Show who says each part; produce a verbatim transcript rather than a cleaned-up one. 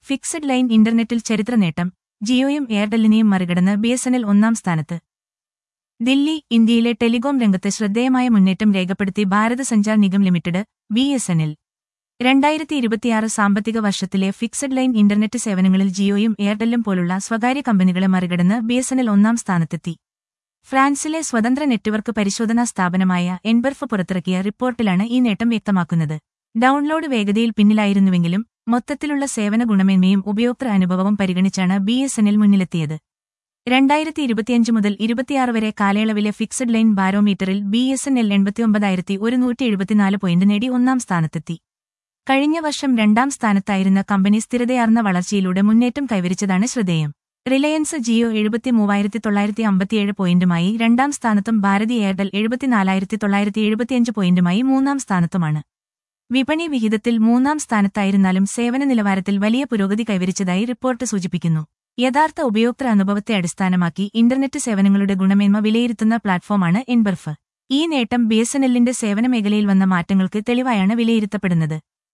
Speaker 1: Fixed line ഇന്റർനെറ്റിൽ ചരിത്ര നേട്ടം, ജിയോയും എയർടെല്ലിനെയും മറികടന്ന് ബിഎസ്എൻഎൽ ഒന്നാം സ്ഥാനത്ത്. ദില്ലി, ഇന്ത്യയിലെ ടെലികോം രംഗത്ത് ശ്രദ്ധേയമായ മുന്നേറ്റം രേഖപ്പെടുത്തി ഭാരത് സഞ്ചാർ നിഗം ലിമിറ്റഡ്, ബിഎസ്എൻഎൽ. രണ്ടായിരത്തി ഇരുപത്തിയാറ് സാമ്പത്തിക വർഷത്തിലെ ഫിക്സഡ് ലൈൻ ഇന്റർനെറ്റ് സേവനങ്ങളിൽ ജിയോയും എയർടെല്ലും പോലുള്ള സ്വകാര്യ കമ്പനികളെ മറികടന്ന് ബിഎസ്എൻഎൽ ഒന്നാം സ്ഥാനത്തെത്തി. ഫ്രാൻസിലെ സ്വതന്ത്ര നെറ്റ്വർക്ക് പരിശോധനാ സ്ഥാപനമായ എൻബർഫ് പുറത്തിറക്കിയ റിപ്പോർട്ടിലാണ് ഈ നേട്ടം വ്യക്തമാക്കുന്നത്. ഡൗൺലോഡ് വേഗതയിൽ പിന്നിലായിരുന്നുവെങ്കിലും മൊത്തത്തിലുള്ള സേവന ഗുണമേന്മയും ഉപയോക്തൃ അനുഭവവും പരിഗണിച്ചാണ് ബിഎസ്എൻഎൽ മുന്നിലെത്തിയത്. രണ്ടായിരത്തി ഇരുപത്തിയഞ്ച് മുതൽ ഇരുപത്തിയാറ് വരെ കാലയളവിലെ ഫിക്സഡ് ലൈൻ ബാരോമീറ്ററിൽ ബിഎസ്എൻഎൽ എൺപത്തിയൊമ്പതായിരത്തി ഒരുന്നൂറ്റി എഴുപത്തിനാല് പോയിന്റ് നേടി ഒന്നാം സ്ഥാനത്തെത്തി. കഴിഞ്ഞ വർഷം രണ്ടാം സ്ഥാനത്തായിരുന്ന കമ്പനി സ്ഥിരതയാർന്ന വളർച്ചയിലൂടെ മുന്നേറ്റം കൈവരിച്ചതാണ് ശ്രദ്ധേയം. റിലയൻസ് ജിയോ എഴുപത്തിമൂവായിരത്തി തൊള്ളായിരത്തി അമ്പത്തിയേഴ് പോയിന്റുമായി രണ്ടാം സ്ഥാനത്തും ഭാരതി എയർടെൽ എഴുപത്തിനാലായിരത്തി തൊള്ളായിരത്തി എഴുപത്തിയഞ്ച് പോയിന്റുമായി മൂന്നാം സ്ഥാനത്തുമാണ്. വിപണി വിഹിതത്തിൽ മൂന്നാം സ്ഥാനത്തായിരുന്നാലും സേവന നിലവാരത്തിൽ വലിയ പുരോഗതി കൈവരിച്ചതായി റിപ്പോർട്ട് സൂചിപ്പിക്കുന്നു. യഥാർത്ഥ ഉപയോക്തൃ അനുഭവത്തെ അടിസ്ഥാനമാക്കി ഇന്റർനെറ്റ് സേവനങ്ങളുടെ ഗുണമേന്മ വിലയിരുത്തുന്ന പ്ലാറ്റ്ഫോമാണ് എൻബർഫ്. ഈ നേട്ടം ബിഎസ്എൻഎല്ലിന്റെ സേവന മേഖലയിൽ വന്ന മാറ്റങ്ങൾക്ക് തെളിവായാണ് വിലയിരുത്തപ്പെടുന്നത്.